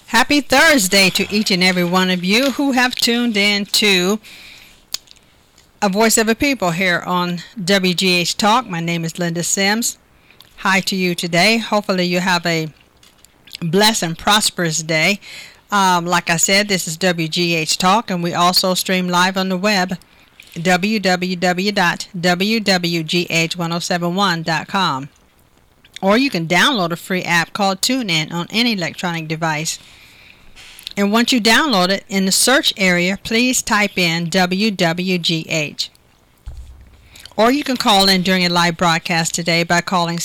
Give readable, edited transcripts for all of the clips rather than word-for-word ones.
Happy Thursday to each and every one of you who have tuned in to A Voice of a People here on WGH Talk. My name is Linda Sims. Hi to you today. Hopefully you have a blessed and prosperous day. Like I said, this is WGH Talk, and we also stream live on the web, www.wwgh1071.com. Or you can download a free app called TuneIn on any electronic device. And once you download it, in the search area, please type in WWGH. Or you can call in during a live broadcast today by calling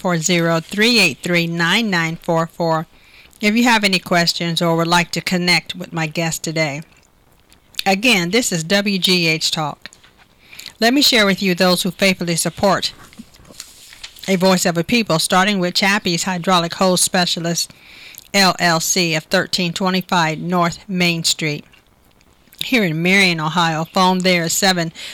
740-383-9944 if you have any questions or would like to connect with my guest today. Again, this is WGH Talk. Let me share with you those who faithfully support A Voice of a People, starting with Chappie's Hydraulic Hose Specialist, LLC of 1325 North Main Street, here in Marion, Ohio. Phone there is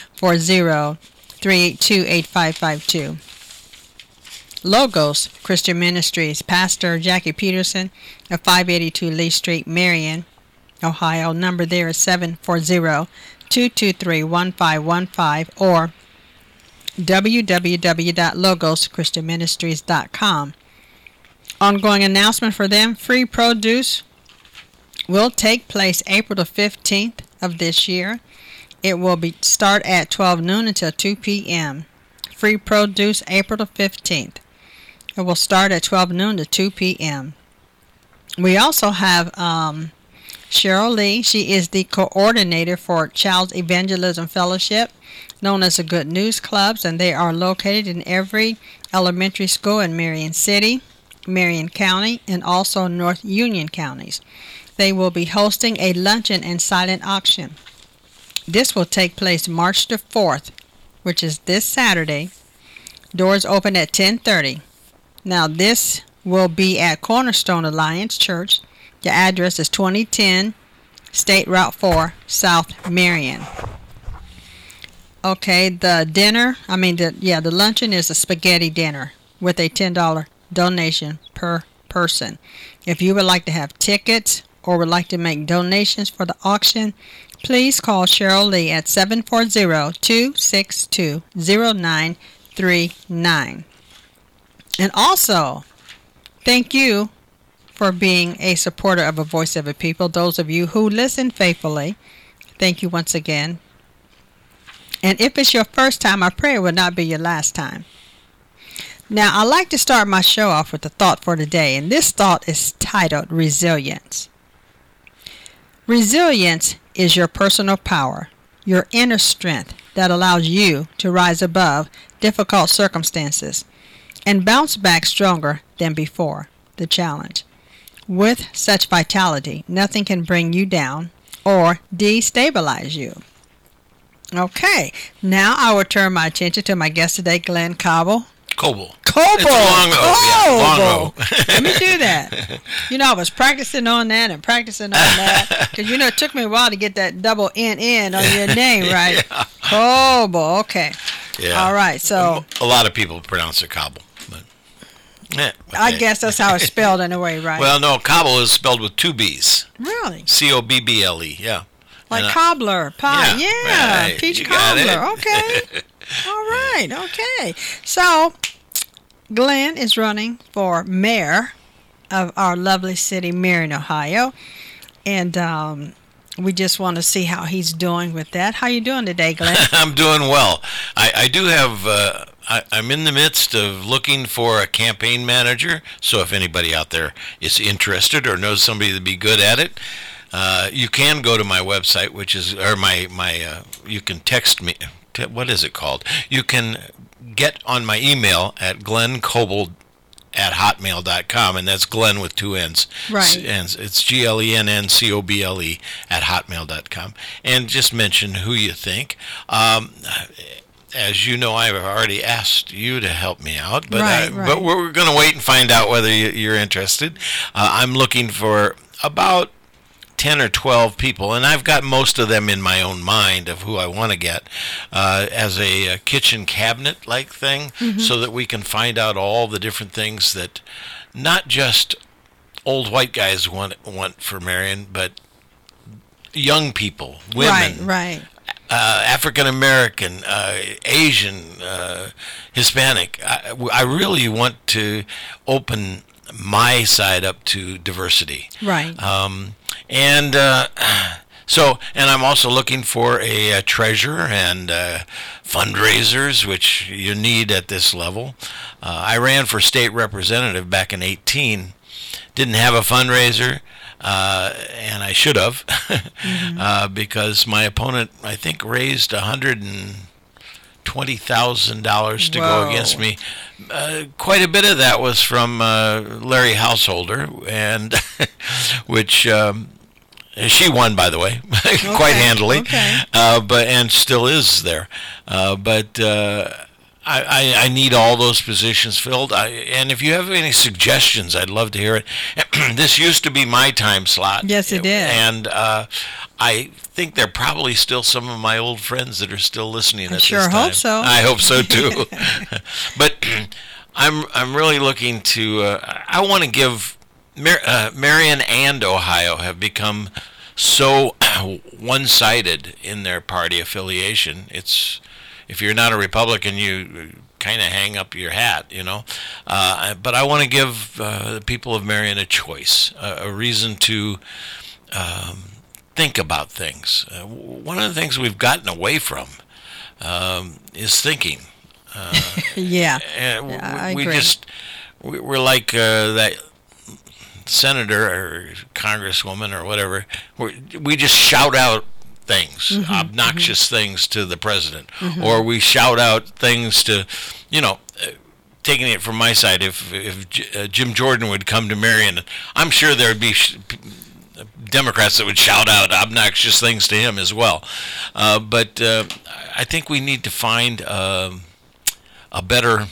740-382-8552. Logos Christian Ministries, Pastor Jackie Peterson of 582 Lee Street, Marion, Ohio. Number there is 740-223-1515 or www.logoschristianministries.com. Ongoing announcement for them: free produce will take place April the 15th of this year. It will start at 12 noon until 2 p.m. Free produce April the 15th. It will start at 12 noon to 2 p.m. We also have Cheryl Lee. She is the coordinator for Child's Evangelism Fellowship, known as the Good News Clubs, and they are located in every elementary school in Marion City, Marion County, and also North Union counties. They will be hosting a luncheon and silent auction. This will take place March the 4th, which is this Saturday. Doors open at 10:30. Now, this will be at Cornerstone Alliance Church. The address is 2010 State Route 4, South Marion. Okay, the luncheon is a spaghetti dinner with a $10 donation per person. If you would like to have tickets or would like to make donations for the auction, please call Cheryl Lee at 740-262-0939. And also, thank you for being a supporter of A Voice of a People. Those of you who listen faithfully, thank you once again. And if it's your first time, I pray it will not be your last time. Now, I like to start my show off with a thought for today, and this thought is titled Resilience. Resilience is your personal power, your inner strength that allows you to rise above difficult circumstances and bounce back stronger than before the challenge. With such vitality, nothing can bring you down or destabilize you. Okay, now I will turn my attention to my guest today, Glenn Coble. Coble. It's long ago. Yeah, long ago. Let me do that. I was practicing on that and practicing on that. Because, it took me a while to get that double N on your name, right? Yeah. Coble, okay. Yeah. All right, so. A lot of people pronounce it Cobble. But, I guess that's how it's spelled anyway, right? Well, no, Cobble is spelled with two B's. Really? Cobble, yeah. Like cobbler, pie. Yeah, right. peach cobbler. Okay. All right, okay. So, Glenn is running for mayor of our lovely city, Marion, Ohio. And we just want to see how he's doing with that. How you doing today, Glenn? I'm doing well. I do have, I'm in the midst of looking for a campaign manager. So if anybody out there is interested or knows somebody that'd be good at it, you can go to my website, which is, or you can text me. What is it called? You can get on my email at glenncoble@hotmail.com, and that's Glenn with two N's. Right. And it's GLENNCOBLE@hotmail.com. And just mention who you think. As you know, I've already asked you to help me out, but right. But we're going to wait and find out whether you're interested. I'm looking for about 10 or 12 people, and I've got most of them in my own mind of who I want to get as a kitchen cabinet-like thing, so that we can find out all the different things that not just old white guys want for Marion, but young people, women, Right. African American, Asian, Hispanic. I really want to open my side up to diversity. Right. And and I'm also looking for a treasurer and fundraisers, which you need at this level. I ran for state representative back in 18. Didn't have a fundraiser, and I should have, because my opponent, I think, raised $120,000 to go against me. Quite a bit of that was from Larry Householder, and which she won, by the way, quite handily, and still is there. But I need all those positions filled. And if you have any suggestions, I'd love to hear it. This used to be my time slot. Yes, it did. And I think there are probably still some of my old friends that are still listening at this time. I sure hope so. I hope so too. But I'm really looking to. I want to give. Marion and Ohio have become so one-sided in their party affiliation. It's, if you're not a Republican, you kind of hang up your hat, But I want to give the people of Marion a choice, a reason to think about things. One of the things we've gotten away from is thinking. Yeah. I agree. We're like that senator or congresswoman or whatever. We just shout out things, obnoxious things to the president, or we shout out things to, taking it from my side, if Jim Jordan would come to Marion, I'm sure there'd be Democrats that would shout out obnoxious things to him as well. But I think we need to find a better,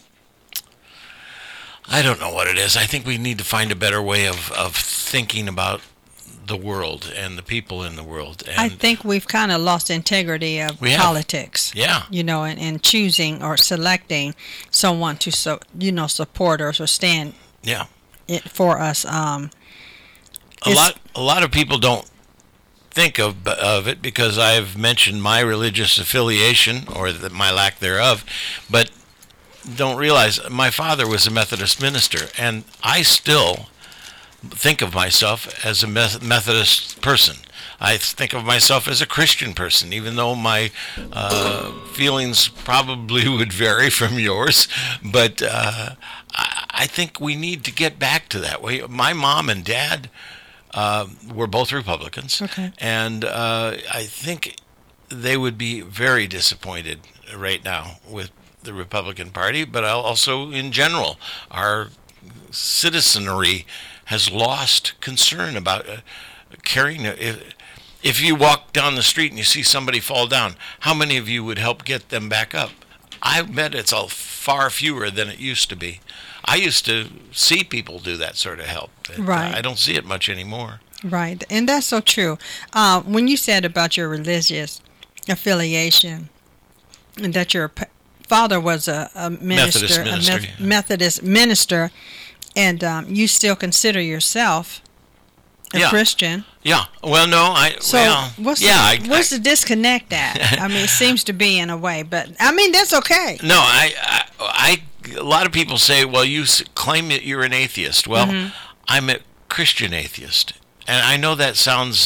I don't know what it is. I think we need to find a better way of thinking about the world and the people in the world. And I think we've kind of lost integrity of politics. Yeah. And choosing or selecting someone to support us or stand it for us. A lot of people don't think of it because I've mentioned my religious affiliation or my lack thereof, but don't realize my father was a Methodist minister, and I still think of myself as a Methodist person. I think of myself as a Christian person, even though my feelings probably would vary from yours. But I think we need to get back to that way. My mom and dad were both Republicans, and I think they would be very disappointed right now with the Republican Party, but also in general, our citizenry has lost concern about caring. If you walk down the street and you see somebody fall down, how many of you would help get them back up? I bet it's far fewer than it used to be. I used to see people do that sort of help. Right. I don't see it much anymore. Right, and that's so true. When you said about your religious affiliation, and that your father was a minister, Methodist minister, and you still consider yourself a Christian. Yeah. Well, no, what's the disconnect at? I mean, it seems to be in a way, but I mean that's okay. No, a lot of people say, well, you claim that you're an atheist. Well, I'm a Christian atheist, and I know that sounds.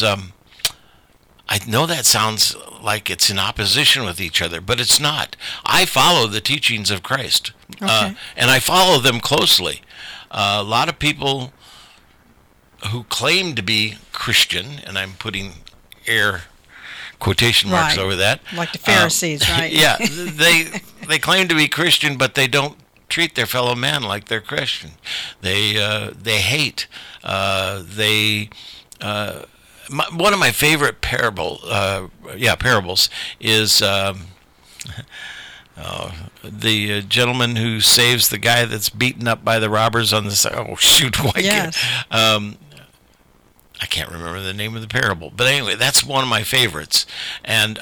Like it's in opposition with each other, but it's not. I follow the teachings of Christ, and I follow them closely. A lot of people who claim to be Christian, and I'm putting air quotation marks over that, like the Pharisees, right? Yeah, they claim to be Christian, but they don't treat their fellow man like they're Christian. They hate. One of my favorite parables is the gentleman who saves the guy that's beaten up by the robbers on the side. Oh, shoot. I can't remember the name of the parable. But anyway, that's one of my favorites. And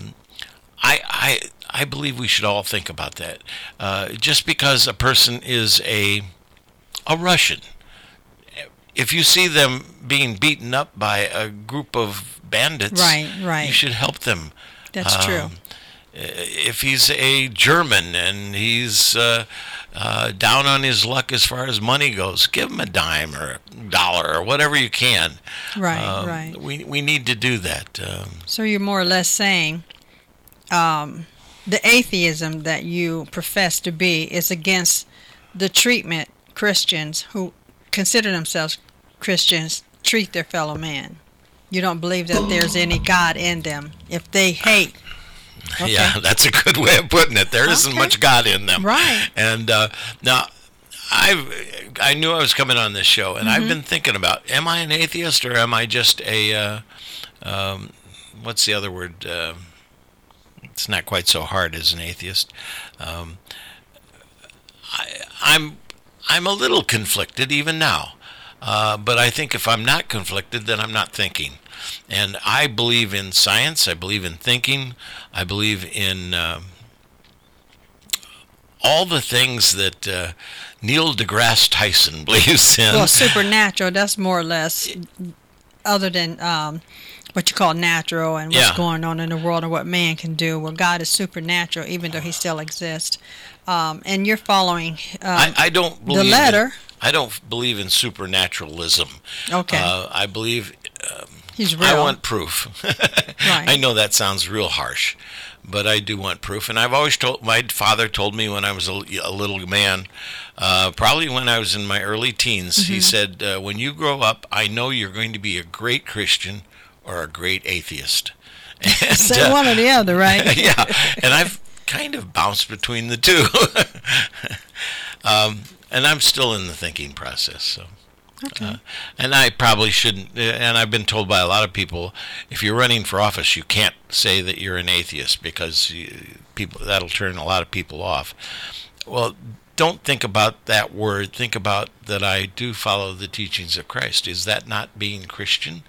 I believe we should all think about that. Just because a person is a Russian, if you see them being beaten up by a group of bandits, Right. you should help them. That's true. If he's a German and he's down on his luck as far as money goes, give him a dime or a dollar or whatever you can. Right. We need to do that. So you're more or less saying the atheism that you profess to be is against the treatment Christians who consider themselves Christians treat their fellow man. You don't believe that there's any God in them if they hate. Okay. Yeah, that's a good way of putting it. There isn't much God in them. Right. And now, I knew I was coming on this show, and I've been thinking about, am I an atheist or am I just a, what's the other word? It's not quite so hard as an atheist. I'm a little conflicted even now. But I think if I'm not conflicted, then I'm not thinking. And I believe in science. I believe in thinking. I believe in all the things that Neil deGrasse Tyson believes in. Well, supernatural, that's more or less, other than what you call natural and what's going on in the world and what man can do. Well, God is supernatural, even though he still exists. And you're following I don't believe the letter. I don't believe in supernaturalism. Okay. I believe He's real. I want proof. Right. I know that sounds real harsh, but I do want proof. And I've always told, my father told me when I was a little man, probably when I was in my early teens, he said, when you grow up, I know you're going to be a great Christian or a great atheist. And, Say one or the other, right? Yeah, and I've kind of bounced between the two. And I'm still in the thinking process, so. Okay. And I probably shouldn't, and I've been told by a lot of people, if you're running for office, you can't say that you're an atheist because that'll turn a lot of people off. Well, don't think about that word. Think about that I do follow the teachings of Christ. Is that not being Christian?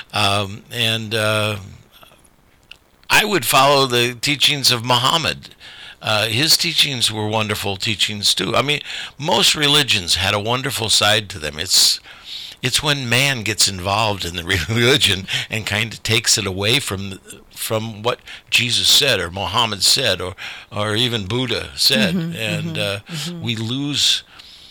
And I would follow the teachings of Muhammad. His teachings were wonderful teachings too. I mean, most religions had a wonderful side to them. It's when man gets involved in the religion and kind of takes it away from what Jesus said or Muhammad said or even Buddha said, we lose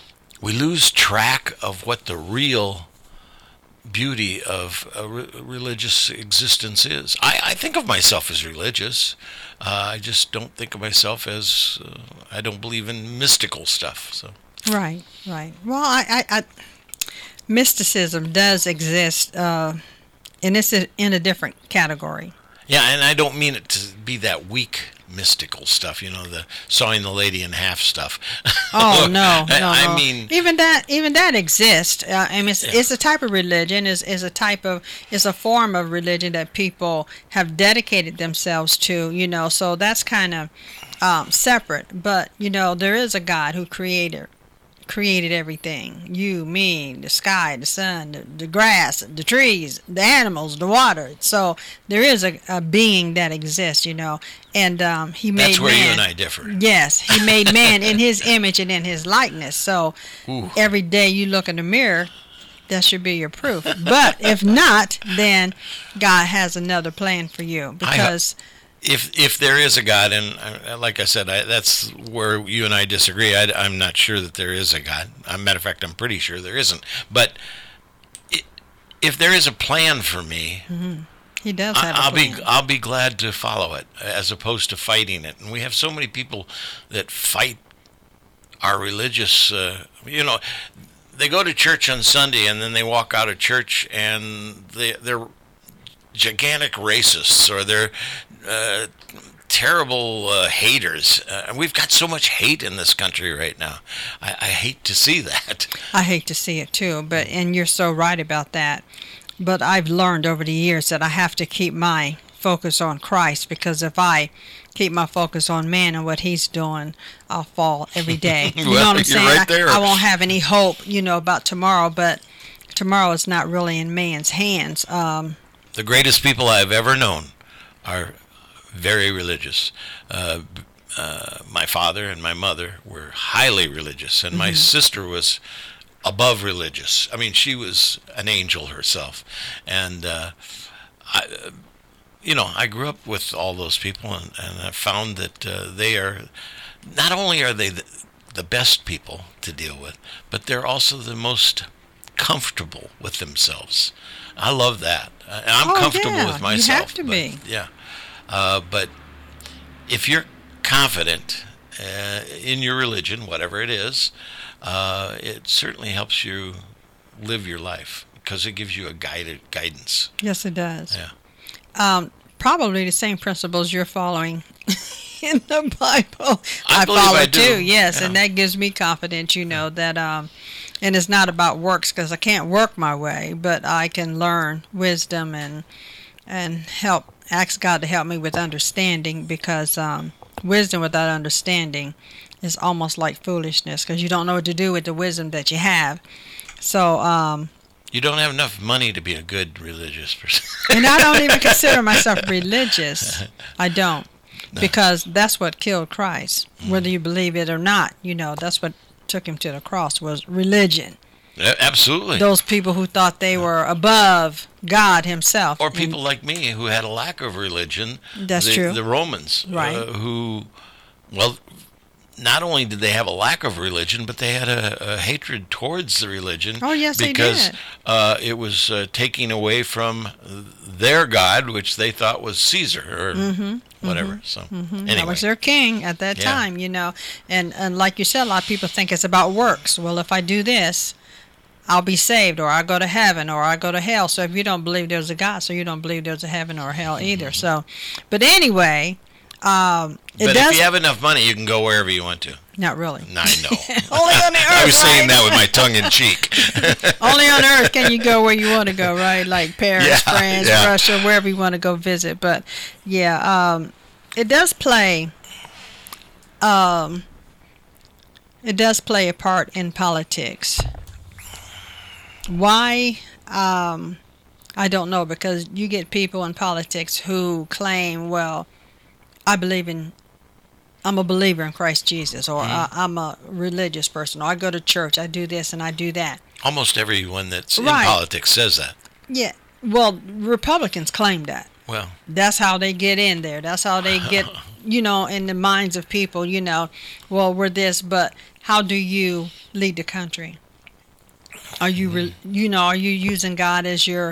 track of what the real beauty of a religious existence is. I think of myself as religious. I just don't think of myself as I don't believe in mystical stuff. So Right. Well, I mysticism does exist, and it's in a different category. yeah, and I don't mean it to be that weak mystical stuff, the sawing the lady in half stuff. Oh no! I mean, even that exists. I mean, it's a type of religion. Is a form of religion that people have dedicated themselves to. So that's kind of separate. But there is a God who created everything. You, me, the sky, the sun, the grass, the trees, the animals, the water. So there is a being that exists, and he made that's where man. You and I differ. Yes, he made man in his image and in his likeness. So every day you look in the mirror, that should be your proof. But if not, then God has another plan for you because. If there is a God, and like I said, that's where you and I disagree. I'm not sure that there is a God. As a matter of fact, I'm pretty sure there isn't. But if there is a plan for me, he does have a plan. I'll be glad to follow it, as opposed to fighting it. And we have so many people that fight our religious. They go to church on Sunday and then they walk out of church and they're gigantic racists or they're terrible haters. We've got so much hate in this country right now. I hate to see that. I hate to see it too, and you're so right about that. But I've learned over the years that I have to keep my focus on Christ, because if I keep my focus on man and what he's doing, I'll fall every day. You know what I'm saying? Right there. I won't have any hope, about tomorrow, but tomorrow is not really in man's hands. The greatest people I've ever known are very religious. My father and my mother were highly religious, and my sister was above religious. I mean, she was an angel herself, and I grew up with all those people, and I found that they are not only are they the best people to deal with, but they're also the most comfortable with themselves. I love that. I'm comfortable with myself. You have to be. Yeah. But if you're confident in your religion, whatever it is, it certainly helps you live your life because it gives you a guidance. Yes, it does. Yeah. Probably the same principles you're following in the Bible. I believe follow I do. too. Yes, Yeah. and that gives me confidence. That, and it's not about works because I can't work my way, but I can learn wisdom and ask God to help me with understanding because wisdom without understanding is almost like foolishness because you don't know what to do with the wisdom that you have. So. You don't have enough money to be a good religious person. And I don't even consider myself religious. I don't. No. Because that's what killed Christ. Whether you believe it or not, that's what took him to the cross was religion. Absolutely. Those people who thought they were above God himself. Or people like me who had a lack of religion. That's true. The Romans. Right. Not only did they have a lack of religion, but they had a hatred towards the religion. Oh, yes, because they did. It was taking away from their god, which they thought was Caesar or whatever. So anyway. That was their king at that time, And like you said, a lot of people think it's about works. Well, if I do this, I'll be saved, or I go to heaven, or I go to hell. So if you don't believe there's a God, so you don't believe there's a heaven or a hell either. So, but anyway. But if you have enough money, you can go wherever you want to. Not really. I know. Only on the earth. I was saying that with my tongue in cheek. Only on earth can you go where you want to go, right? Like Paris, France, Russia, wherever you want to go visit. But it does play. It does play a part in politics. Why? I don't know, because you get people in politics who claim, well, I'm a believer in Christ Jesus, or I'm a religious person, or I go to church, I do this and I do that. Almost everyone that's in politics says that. Yeah. Well, Republicans claim that. Well, that's how they get in there. That's how they get, in the minds of people, well, we're this, but how do you lead the country? Are you, are you using God as your,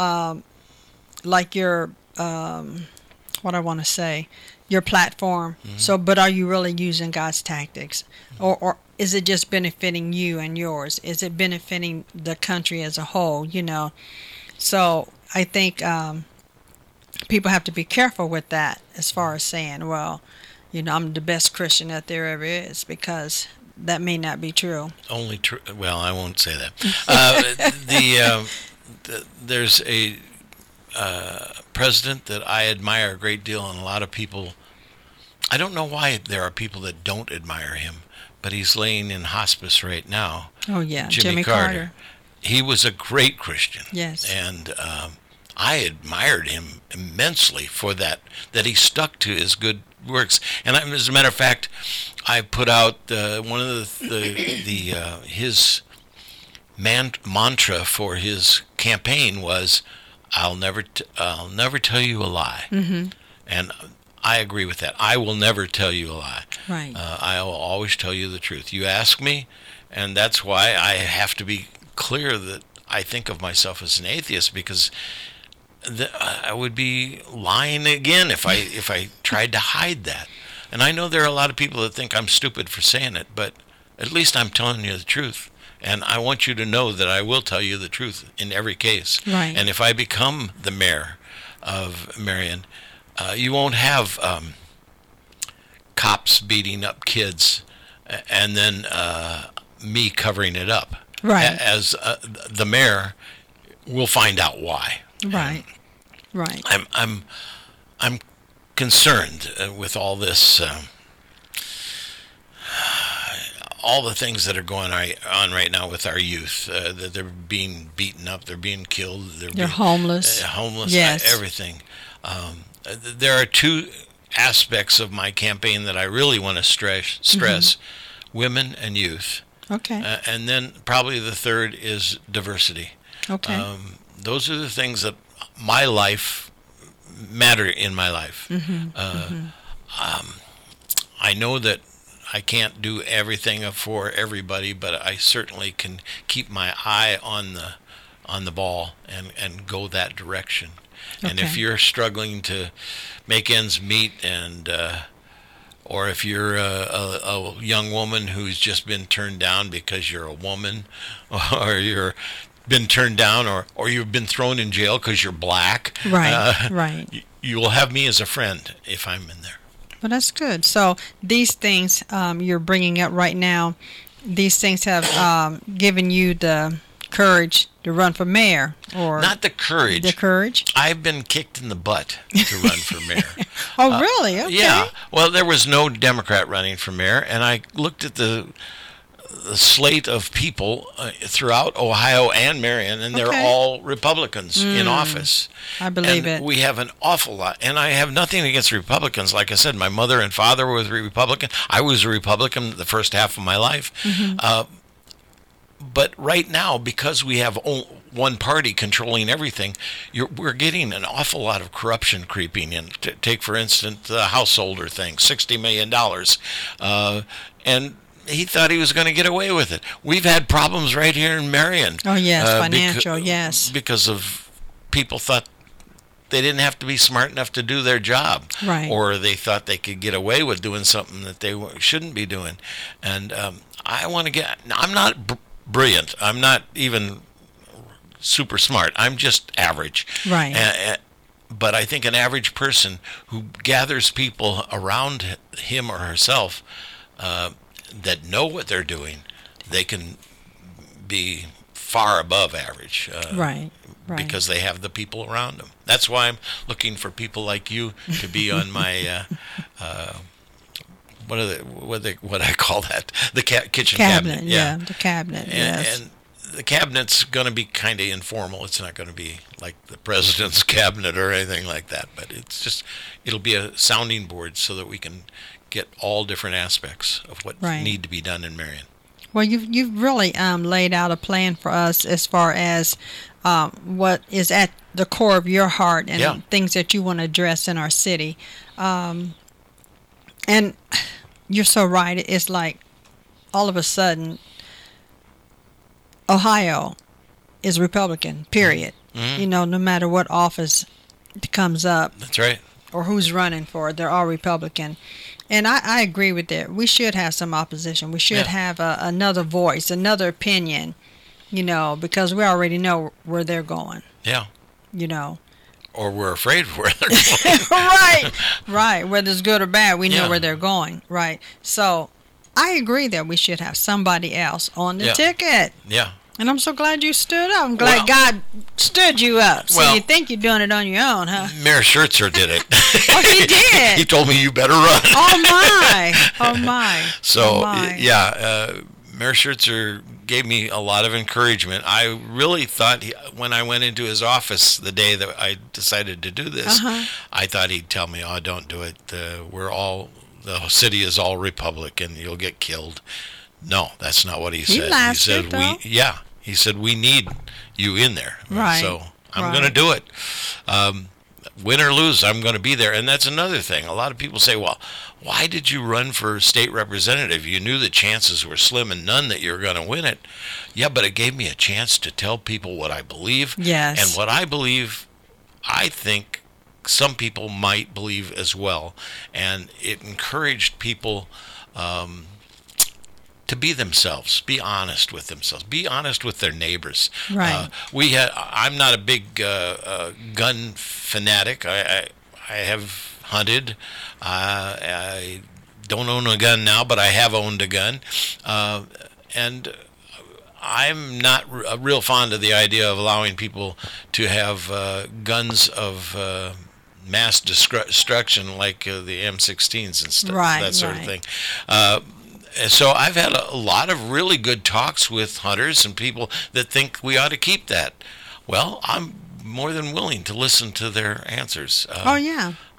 what I want to say, your platform? So, but are you really using God's tactics, or is it just benefiting you and yours? Is it benefiting the country as a whole? So I think people have to be careful with that, as far as saying, well, I'm the best Christian that there ever is, because that may not be true. Only true. Well, I won't say that. There's a president that I admire a great deal, and a lot of people. I don't know why there are people that don't admire him, but he's laying in hospice right now. Oh yeah, Jimmy Carter. He was a great Christian. Yes. And I admired him immensely for that he stuck to his good works. And as a matter of fact, I put out one of his mantra for his campaign was, I'll never tell you a lie. Mm-hmm. And I agree with that. I will never tell you a lie. Right. I will always tell you the truth. You ask me, and that's why I have to be clear that I think of myself as an atheist, because I would be lying again if I tried to hide that. And I know there are a lot of people that think I'm stupid for saying it, but at least I'm telling you the truth. And I want you to know that I will tell you the truth in every case. Right. And if I become the mayor of Marion, you won't have cops beating up kids and then me covering it up. Right. As the mayor, we'll find out why. Right. Right. I'm concerned with all this, all the things that are going on right now with our youth. That they're being beaten up, they're being killed, they're homeless. Yes. Everything. There are two aspects of my campaign that I really want to stress: women and youth. Okay. And then probably the third is diversity. Okay. Those are the things that my life matter in my life. I know that I can't do everything for everybody, but I certainly can keep my eye on the ball and go that direction. And if Okay. you're struggling to make ends meet, and or if you're a young woman who's just been turned down because you're a woman, or you're been turned down, or you've been thrown in jail because you're black, Right. Right. you will have me as a friend if I'm in there. Well, that's good. So these things you're bringing up right now, these things have given you the courage to run for mayor, or Not the courage. the courage. I've been kicked in the butt to run for mayor. Oh, really? Okay. Yeah. Well, there was no Democrat running for mayor, and I looked at the slate of people throughout Ohio and Marion, and they're Okay. all Republicans in office. I believe And it. we have an awful lot, and I have nothing against Republicans. Like I said, my mother and father were Republican. I was a Republican the first half of my life. But right now, because we have one party controlling everything, we're getting an awful lot of corruption creeping in. Take, for instance, the householder thing, $60 million. And he thought he was going to get away with it. We've had problems right here in Marion. Oh, yes, financial, yes. Because of people thought they didn't have to be smart enough to do their job. Right. Or they thought they could get away with doing something that they shouldn't be doing. And I want to I'm not brilliant. I'm not even super smart. I'm just average. Right. But I think an average person who gathers people around him or herself that know what they're doing, they can be far above average. Right. Right. Because they have the people around them. That's why I'm looking for people like you to be on my what I call that, the kitchen cabinet. Yeah, the cabinet. Yes. And the cabinet's going to be kind of informal. It's not going to be like the president's cabinet or anything like that. But it'll be a sounding board so that we can get all different aspects of what Right. need to be done in Marion. Well, you've really laid out a plan for us as far as what is at the core of your heart and Yeah. things that you want to address in our city. And you're so right. It's like all of a sudden, Ohio is Republican, period. Mhm. You know, no matter what office comes up That's right. or who's running for it, they're all Republican. And I agree with that. We should have some opposition. We should Yeah. have another voice, another opinion, you know, because we already know where they're going, Yeah. you know. Or we're afraid of where they're going. Right. Whether it's good or bad, we know Yeah. where they're going. Right. So I agree that we should have somebody else on the Yeah. ticket. Yeah. And I'm so glad you stood up. I'm glad Well- God stood you up. So Well- you think you're doing it on your own, huh? Mayor Schertzer did it. Oh, he did? He told me you better run. Oh, my. Oh, my. So, Oh, my. yeah, Mayor Schertzer gave me a lot of encouragement. I really thought when I went into his office the day that I decided to do this, I thought he'd tell me, "Oh, don't do it. The city is all Republican. You'll get killed." No, that's not what he said. laughed He said it, though. he said we need you in there. Right, So I'm right. going to do it. Win or lose, I'm going to be there. And that's another thing. A lot of people say, well, why did you run for state representative? You knew the chances were slim and none that you were going to win it. Yeah, but it gave me a chance to tell people what I believe. Yes. And what I believe, I think some people might believe as well. And it encouraged people to be themselves, be honest with themselves, be honest with their neighbors. Right. I'm not a big gun fanatic. I have hunted. I don't own a gun now, but I have owned a gun. And I'm not real fond of the idea of allowing people to have guns of mass destruction like the M16s and stuff, Right, that sort of right. thing. So I've had a lot of really good talks with hunters and people that think we ought to keep that. Well, I'm more than willing to listen to their answers. Oh, yeah.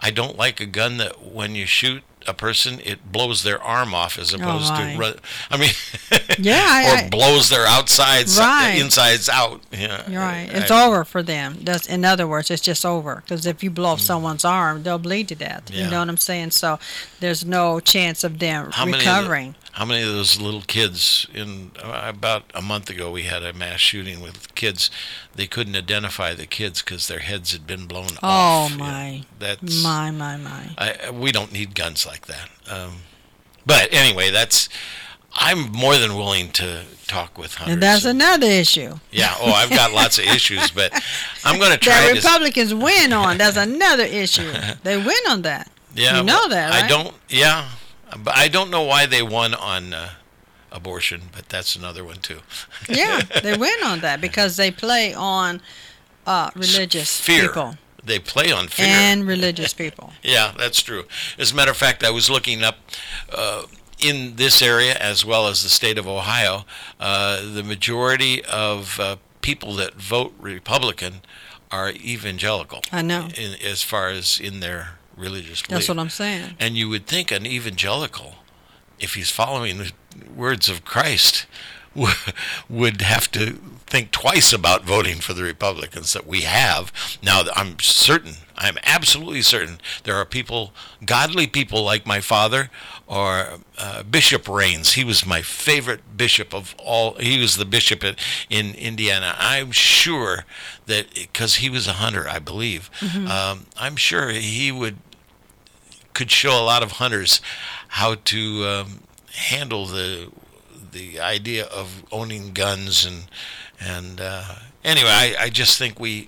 I don't like a gun that when you shoot a person, it blows their arm off as opposed to run. I mean, yeah, or blows their outsides, right. Insides out. Yeah, you're right. It's over for them. That's, in other words, it's just over. Because if you blow off someone's arm, they'll bleed to death. Yeah. You know what I'm saying? So there's no chance of them recovering. How many of those little kids, about a month ago, we had a mass shooting with kids. They couldn't identify the kids because their heads had been blown off. Oh, my. That's, my. We don't need guns like that. But anyway, I'm more than willing to talk with hunters. And that's another issue. Yeah, I've got lots of issues, but I'm going to try that Republicans win on. That's another issue. They win on that. Yeah. You know that, right? But I don't know why they won on abortion, but that's another one too. Yeah, they win on that because they play on religious fear. People. They play on fear. And religious people. Yeah, that's true. As a matter of fact, I was looking up in this area as well as the state of Ohio, the majority of people that vote Republican are evangelical. I know. As far as in their religious belief. That's what I'm saying. And you would think an evangelical, if he's following the words of Christ, would have to think twice about voting for the Republicans that we have. Now, I'm absolutely certain there are people, godly people like my father or Bishop Raines. He was my favorite bishop of all. He was the bishop in Indiana. I'm sure that, because he was a hunter, I believe, I'm sure he could show a lot of hunters how to handle the idea of owning guns and anyway, I just think we're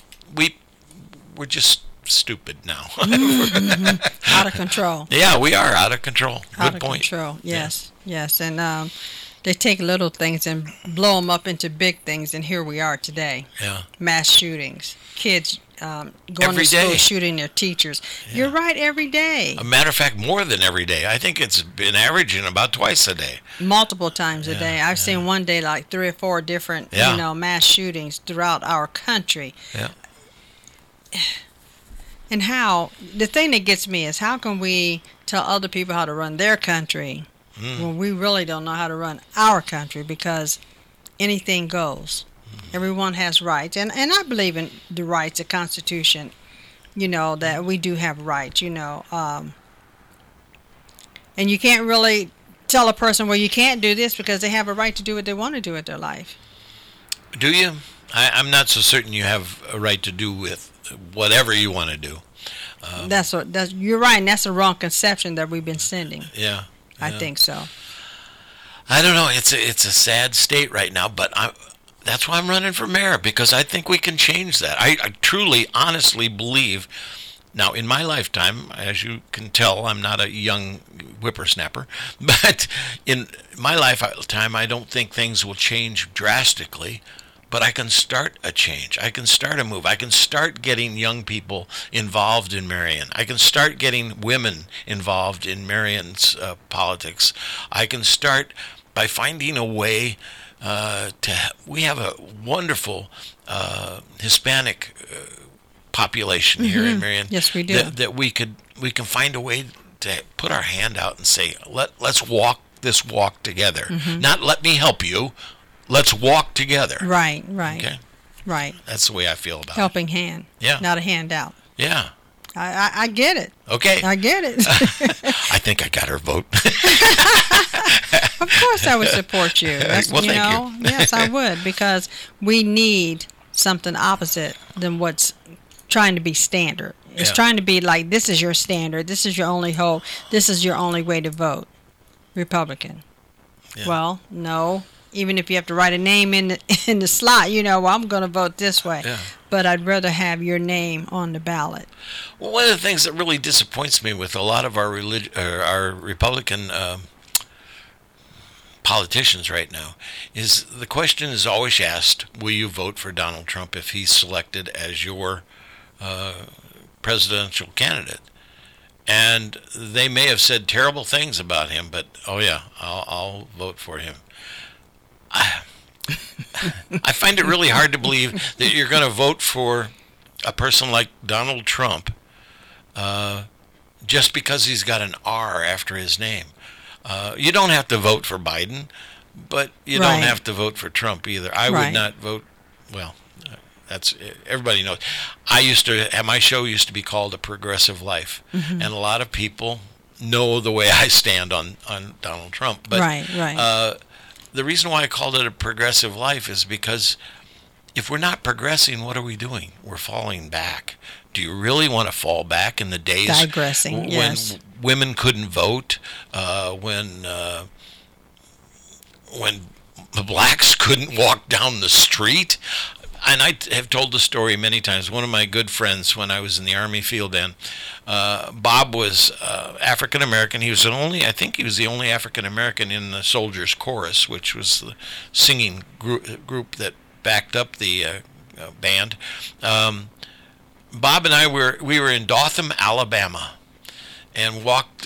just stupid now. Out of control. Yeah, we are out of control. Out Good of point. Control. Yes, yes, and they take little things and blow them up into big things, and here we are today. Yeah. Mass shootings, kids going every to school day. Shooting their teachers. Yeah. You're right, every day. A matter of fact, more than every day. I think it's been averaging about twice a day. Multiple times a day. I've seen one day like 3 or 4 different, mass shootings throughout our country. Yeah. And the thing that gets me is how can we tell other people how to run their country when we really don't know how to run our country, because anything goes. Everyone has rights. And I believe in the rights, the Constitution, that we do have rights, and you can't really tell a person, well, you can't do this, because they have a right to do what they want to do with their life. Do you? I'm not so certain you have a right to do with whatever you want to do. You're right, and that's a wrong conception that we've been sending. Yeah. I think so. I don't know. It's a sad state right now, but that's why I'm running for mayor, because I think we can change that. I truly, honestly believe. Now, in my lifetime, as you can tell, I'm not a young whippersnapper, but in my lifetime, I don't think things will change drastically. But I can start a change. I can start a move. I can start getting young people involved in Marion. I can start getting women involved in Marion's politics. I can start by finding a way we have a wonderful Hispanic population here in Marion. Yes, we do. That we can find a way to put our hand out and say, let's walk this walk together. Not let me help you. Let's walk together. Right. Okay? Right. That's the way I feel about Helping hand. Yeah. Not a handout. Yeah. I get it. Okay. I get it. I think I got her vote. Of course I would support you. Well, thank you. Yes, I would, because we need something opposite than what's trying to be standard. It's trying to be like, this is your standard. This is your only hope. This is your only way to vote. Republican. Yeah. Well, no. Even if you have to write a name in the slot, I'm going to vote this way. Yeah. But I'd rather have your name on the ballot. Well, one of the things that really disappoints me with a lot of our Republican politicians right now is the question is always asked, will you vote for Donald Trump if he's selected as your presidential candidate? And they may have said terrible things about him, but, I'll vote for him. I find it really hard to believe that you're going to vote for a person like Donald Trump just because he's got an R after his name. You don't have to vote for Biden, but you Right. don't have to vote for Trump either. I Right. would not vote. Well, that's everybody knows. My show used to be called A Progressive Life, and a lot of people know the way I stand on Donald Trump. But Right. the reason why I called it A Progressive Life is because if we're not progressing, what are we doing? We're falling back. Do you really want to fall back in the days Digressing, when yes. women couldn't vote, when the blacks couldn't walk down the street? And I have told the story many times. One of my good friends, when I was in the Army field end, Bob was African American. I think he was the only African American in the Soldiers Chorus, which was the singing group that backed up the band. Bob and I we were in Dothan, Alabama, and walked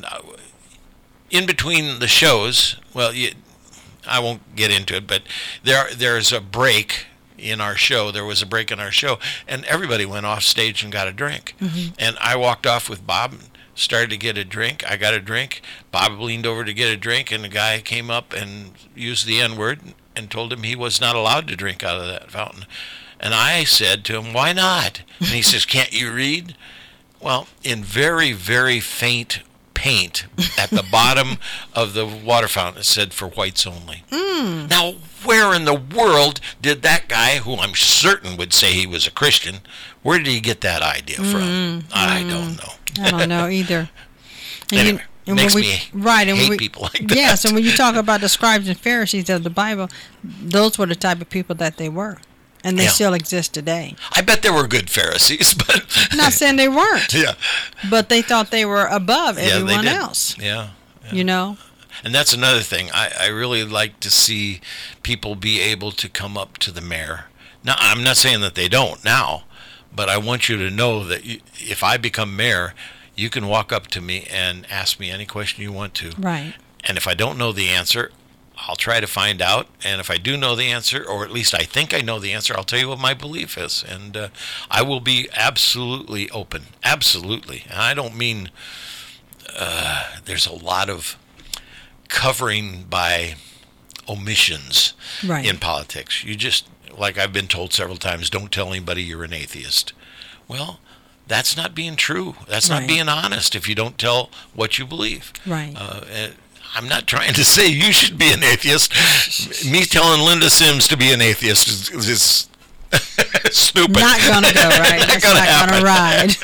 in between the shows. Well, I won't get into it, but there's a break in our show. There was a break in our show, and everybody went off stage and got a drink. And I walked off with Bob, started to get a drink. I got a drink. Bob leaned over to get a drink, and the guy came up and used the N-word and told him he was not allowed to drink out of that fountain. And I said to him, "Why not?" And he says, "Can't you read?" Well, in very, very faint paint at the bottom of the water fountain, it said, "For whites only." Now, where in the world did that guy, who I'm certain would say he was a Christian, where did he get that idea from? I don't know. I don't know either. And Anyway, and makes when me and hate when people like that. Yes, and when you talk about the scribes and Pharisees of the Bible, those were the type of people that they were. And they Yeah. still exist today. I bet there were good Pharisees, but I'm not saying they weren't, yeah, but they thought they were above yeah, they everyone did. else. Yeah. You know? And that's another thing. I really like to see people be able to come up to the mayor. Now, I'm not saying that they don't now, but I want you to know that if I become mayor, you can walk up to me and ask me any question you want to. Right. And if I don't know the answer, I'll try to find out. And if I do know the answer, or at least I think I know the answer, I'll tell you what my belief is. And I will be absolutely open. Absolutely. And I don't mean there's a lot of covering by omissions Right. in politics. You just, like I've been told several times, don't tell anybody you're an atheist. Well, that's not being true. That's not Right. being honest if you don't tell what you believe. Right. I'm not trying to say you should be an atheist. Me telling Linda Sims to be an atheist is stupid. Not gonna go right. That's not gonna ride.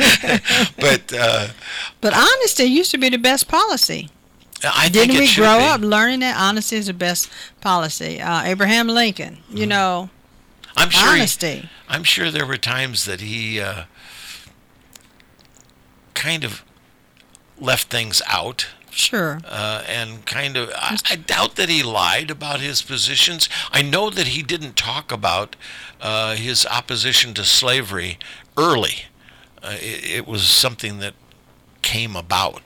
But honesty used to be the best policy. I think Didn't it we should grow be. up learning that honesty is the best policy? Abraham Lincoln, you know, I'm sure honesty. I'm sure there were times that he kind of left things out. Sure. And kind of, I doubt that he lied about his positions. I know that he didn't talk about his opposition to slavery early. It was something that came about.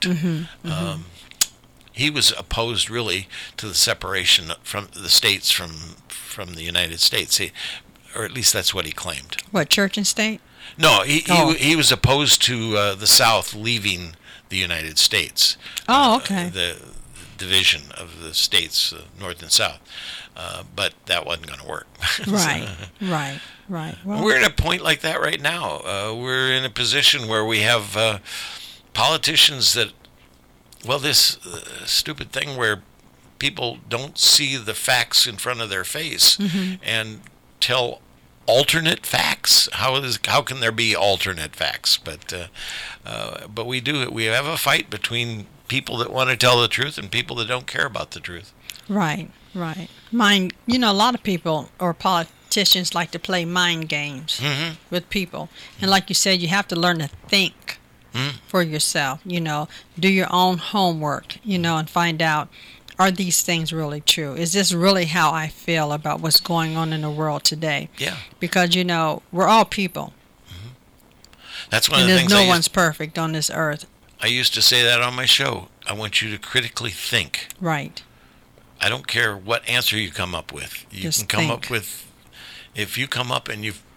He was opposed really to the separation from the states from the United States, or at least that's what he claimed. What, church and state? No, Oh. he was opposed to the South leaving the United States. Oh, okay. The division of the states, North and South. But that wasn't going to work. Right. Well, We're in a point like that right now. We're in a position where we have politicians that, well, this stupid thing where people don't see the facts in front of their face and tell alternate facts. How can there be alternate facts? But we do. We have a fight between people that want to tell the truth and people that don't care about the truth. right. Mind, a lot of people or politicians like to play mind games with people. And like you said, you have to learn to think for yourself, do your own homework, and find out, are these things really true? Is this really how I feel about what's going on in the world today? Yeah. Because, we're all people. That's one And of the there's things no one's perfect on this earth. I used to say that on my show. I want you to critically think. Right. I don't care what answer you come up with. You Just can come think. up with, if you come up and you've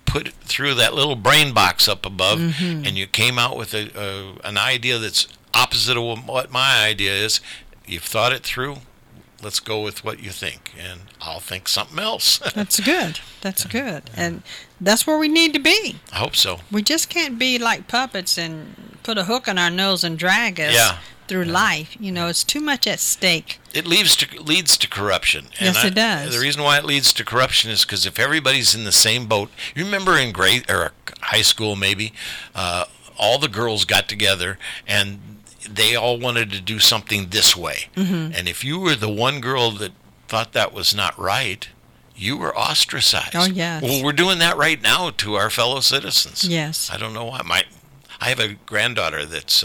put it through that little brain box up above, and you came out with an idea that's opposite of what my idea is. You've thought it through. Let's go with what you think, and I'll think something else. That's good. That's good. And that's where we need to be. I hope so. We just can't be like puppets and put a hook on our nose and drag us through life. You know, it's too much at stake. It leads to corruption. And Yes, it does. The reason why it leads to corruption is because if everybody's in the same boat, you remember in grade or high school maybe, all the girls got together and they all wanted to do something this way. And if you were the one girl that thought that was not right, you were ostracized. Oh, yes. Well, we're doing that right now to our fellow citizens. Yes. I don't know why. I have a granddaughter that's,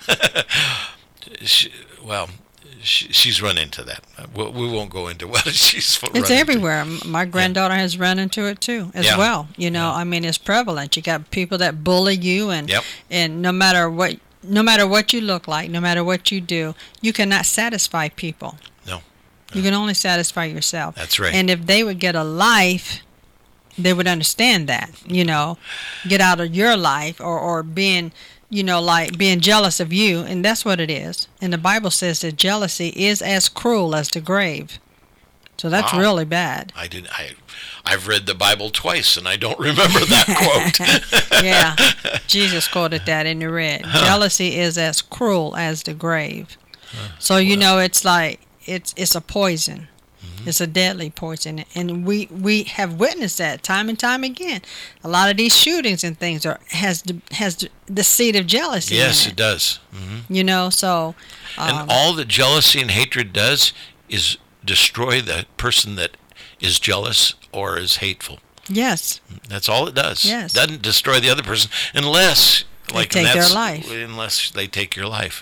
she's run into that. We won't go into what she's run It's into. everywhere. My granddaughter has run into it too, as well. You know, I mean, it's prevalent. You got people that bully you, and no matter what you look like, no matter what you do, you cannot satisfy people. No. You can only satisfy yourself. That's right. And if they would get a life, they would understand that, you know, get out of your life or being, you know, like being jealous of you. And that's what it is. And the Bible says that jealousy is as cruel as the grave. So that's really bad. I've read the Bible twice, and I don't remember that quote. Yeah, Jesus quoted that in the red. Jealousy is as cruel as the grave. So you know, it's like it's a poison. It's a deadly poison, and we have witnessed that time and time again. A lot of these shootings and things has the seed of jealousy. Yes, in it does. You know, so and all that jealousy and hatred does is destroy the person that is jealous or is hateful. Yes. That's all it does. Yes. It doesn't destroy the other person unless they take their life. Unless they take your life.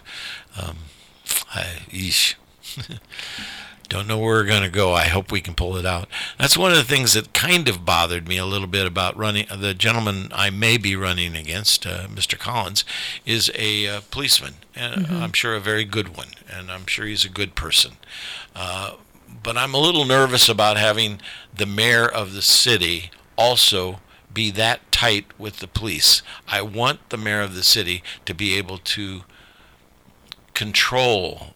Don't know where we're going to go. I hope we can pull it out. That's one of the things that kind of bothered me a little bit about running. The gentleman I may be running against, Mr. Collins, is a policeman. And I'm sure a very good one. And I'm sure he's a good person. But I'm a little nervous about having the mayor of the city also be that tight with the police. I want the mayor of the city to be able to control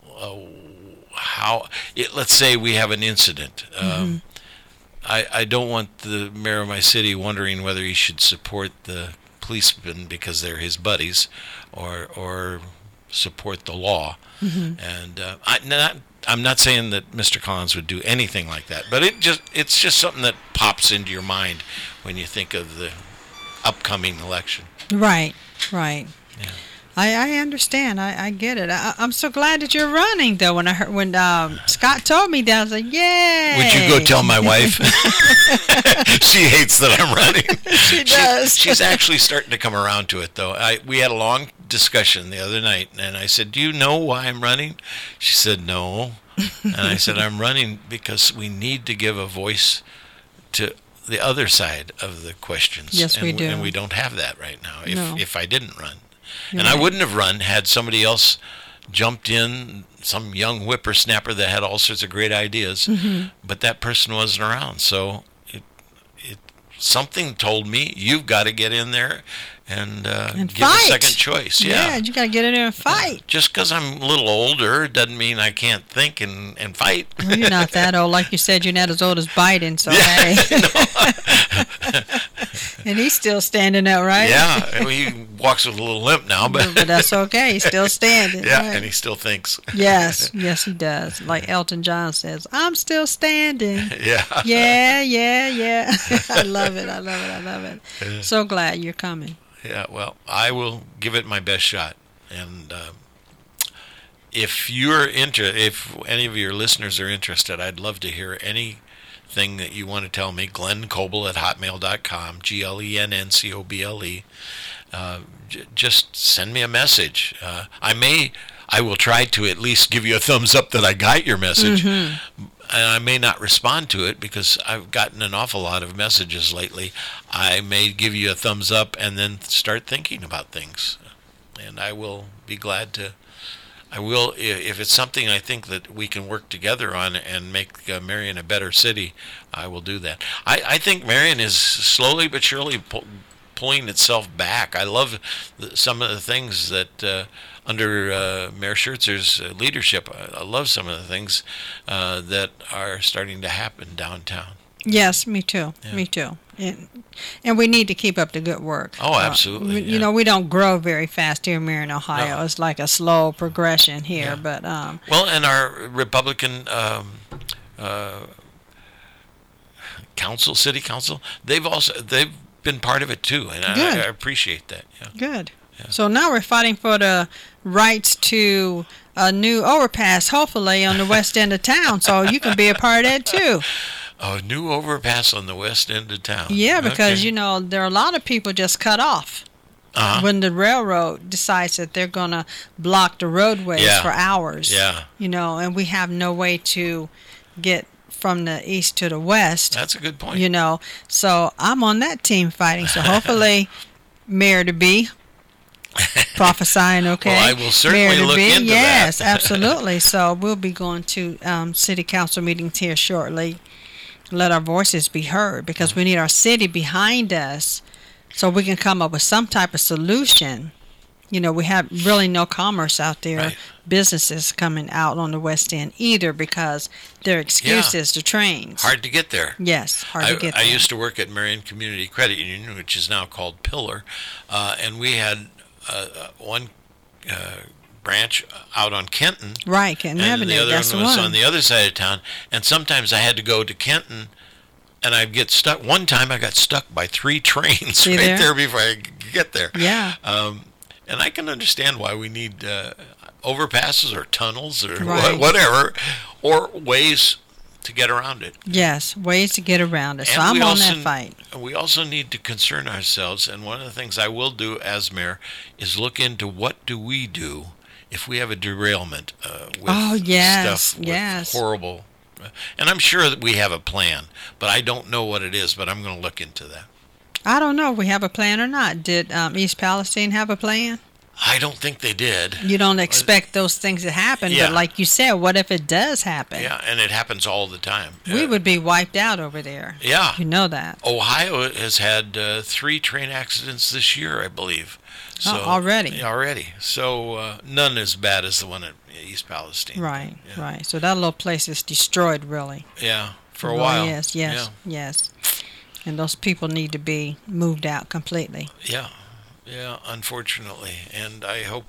let's say we have an incident. I don't want the mayor of my city wondering whether he should support the policemen because they're his buddies or support the law. And I'm not saying that Mr. Collins would do anything like that, but it's just something that pops into your mind when you think of the upcoming election. Right. Yeah. I understand. I get it. I'm so glad that you're running, though. When Scott told me that, I was like, yay! Would you go tell my wife? She hates that I'm running. She does. She's actually starting to come around to it, though. We had a long discussion the other night, and I said, do you know why I'm running? She said, no. And I said, I'm running because we need to give a voice to the other side of the questions. Yes, we do. And we don't have that right now, if I didn't run. You're and right. I wouldn't have run had somebody else jumped in, some young whippersnapper that had all sorts of great ideas, but that person wasn't around. So something told me, you've got to get in there and give fight. a second choice. Yeah, you got to get in there and fight. Just because I'm a little older doesn't mean I can't think and fight. Well, you're not that old. Like you said, you're not as old as Biden, so hey. And he's still standing up, right? Yeah, he walks with a little limp now, but that's okay. He's still standing. Yeah, right? and he still thinks. Yes, he does. Like Elton John says, I'm still standing. Yeah. Yeah. I love it. So glad you're coming. Yeah, well, I will give it my best shot. And if any of your listeners are interested, I'd love to hear anything that you want to tell me. GlennCoble@hotmail.com, GlennCoble. Just send me a message. I will try to at least give you a thumbs up that I got your message. And I may not respond to it because I've gotten an awful lot of messages lately. I may give you a thumbs up and then start thinking about things. And I will be glad to I will, if it's something I think that we can work together on and make Marion a better city, I will do that. I think Marion is slowly but surely pulling itself back. I love some of the things that under Mayor Scherzer's leadership, I love some of the things that are starting to happen downtown. Yes, me too. Yeah. Me too. And we need to keep up the good work. Oh, absolutely. You know, we don't grow very fast here in Marion, Ohio. No. It's like a slow progression here. Yeah. But well, and our Republican city council, they've been part of it too, and I appreciate that. Yeah. Good. Yeah. So now we're fighting for the rights to a new overpass, hopefully, on the west end of town. So you can be a part of that too. A new overpass on the west end of town. Yeah, because, Okay. you know, there are a lot of people just cut off when the railroad decides that they're going to block the roadways for hours. Yeah. You know, and we have no way to get from the east to the west. That's a good point. You know, so I'm on that team fighting. So hopefully, Mayor-to-be, prophesying, okay? Well, I will certainly Mayor-to-be, look into yes, that. absolutely. So we'll be going to city council meetings here shortly. Let our voices be heard, because we need our city behind us so we can come up with some type of solution. You know, we have really no commerce out there, Right. businesses coming out on the west end either, because their excuse is the trains. Hard to get there. Yes, hard to get there. I used to work at Marion Community Credit Union, which is now called Pillar, and we had one branch out on Kenton. Right, Kenton And Avenue, the other that's one the was one. on the other side of town. And sometimes I had to go to Kenton, and I'd get stuck. One time I got stuck by 3 trains See right there? there before I could get there. Yeah. And I can understand why we need overpasses or tunnels or Right. whatever, or ways to get around it. Yes, ways to get around it. So And I'm we on also- that fight. We also need to concern ourselves, and one of the things I will do as mayor is look into what do we do if we have a derailment with Oh, yes, stuff with yes. horrible. And I'm sure that we have a plan, but I don't know what it is, but I'm going to look into that. I don't know if we have a plan or not. Did East Palestine have a plan? I don't think they did. You don't expect those things to happen, Yeah. but like you said, what if it does happen? Yeah, and it happens all the time. We would be wiped out over there. Yeah. You know that. Ohio has had 3 train accidents this year, I believe. So, already? Already. So none as bad as the one at East Palestine. Right, Yeah. right. So that little place is destroyed, really. Yeah, for a Really while. is. Yes, yes. And those people need to be moved out completely. Yeah, unfortunately. And I hope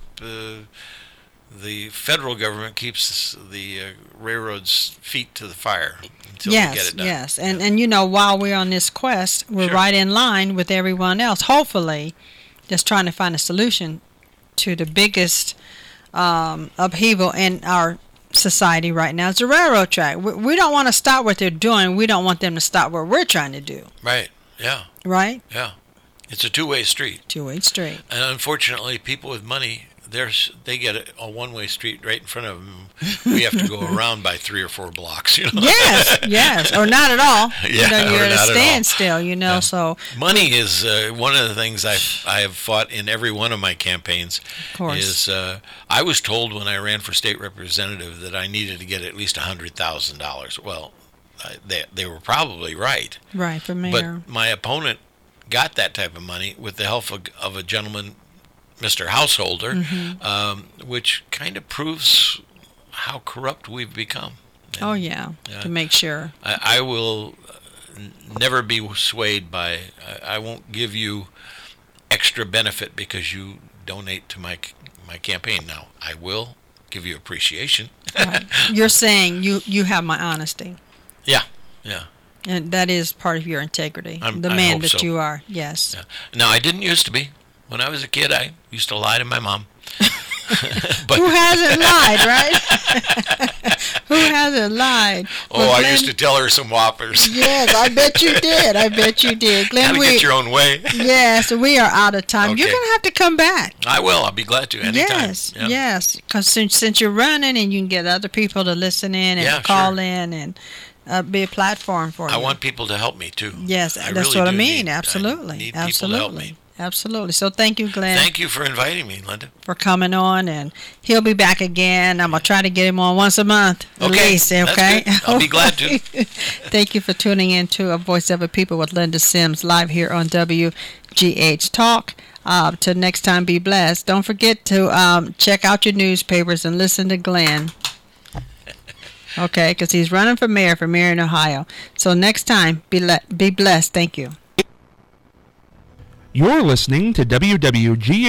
the federal government keeps the railroad's feet to the fire until we get it done. Yes. And you know, while we're on this quest, we're Sure. right in line with everyone else, hopefully, just trying to find a solution to the biggest upheaval in our society right now. It's the railroad track. We don't want to stop what they're doing. We don't want them to stop what we're trying to do. Right, yeah, Right? yeah. It's a two-way street. 2-way street. And unfortunately, people with money, they get a one-way street right in front of them. We have to go around by 3 or 4 blocks, you know. Yes, or not at all. Yeah, you know, you're or at a not at all. standstill, you know, so Money is one of the things I have fought in every one of my campaigns. Of course. Is I was told when I ran for state representative that I needed to get at least $100,000. Well, they were probably right. right for mayor. But my opponent got that type of money with the help of a gentleman, Mr. Householder, Mm-hmm. which kind of proves how corrupt we've become. Oh yeah, Yeah. to make sure. I will never be swayed by. I won't give you extra benefit because you donate to my campaign. Now I will give you appreciation. Right. You're saying you have my honesty, Yeah. and that is part of your integrity. I the man hope that so. you are. Yes. Yeah. Now I didn't used to be. When I was a kid, I used to lie to my mom. But Who hasn't lied, right? Who hasn't lied? Well, I Glenn- used to tell her some whoppers. Yes, I bet you did. I bet you did. Glenn, Gotta get your own way. yes, we are out of time. You're Okay. going to have to come back. I will. I'll be glad to anytime. Yes, Yeah. yes. Because since you're running and you can get other people to listen in and Yeah, call sure. in and be a platform for you. I want people to help me too. Yes, I that's really what I do mean. need- Absolutely. I need people to help Absolutely. me. Absolutely. So thank you, Glenn. Thank you for inviting me, Linda. For coming on, and he'll be back again. I'm going to try to get him on once a month at least, okay? That's good. I'll be glad to. Thank you for tuning in to A Voice of a People with Linda Sims live here on WGH Talk. Till next time, be blessed. Don't forget to check out your newspapers and listen to Glenn. Okay, because he's running for mayor for Marion, Ohio. So next time, be blessed. Thank you. You're listening to WWGH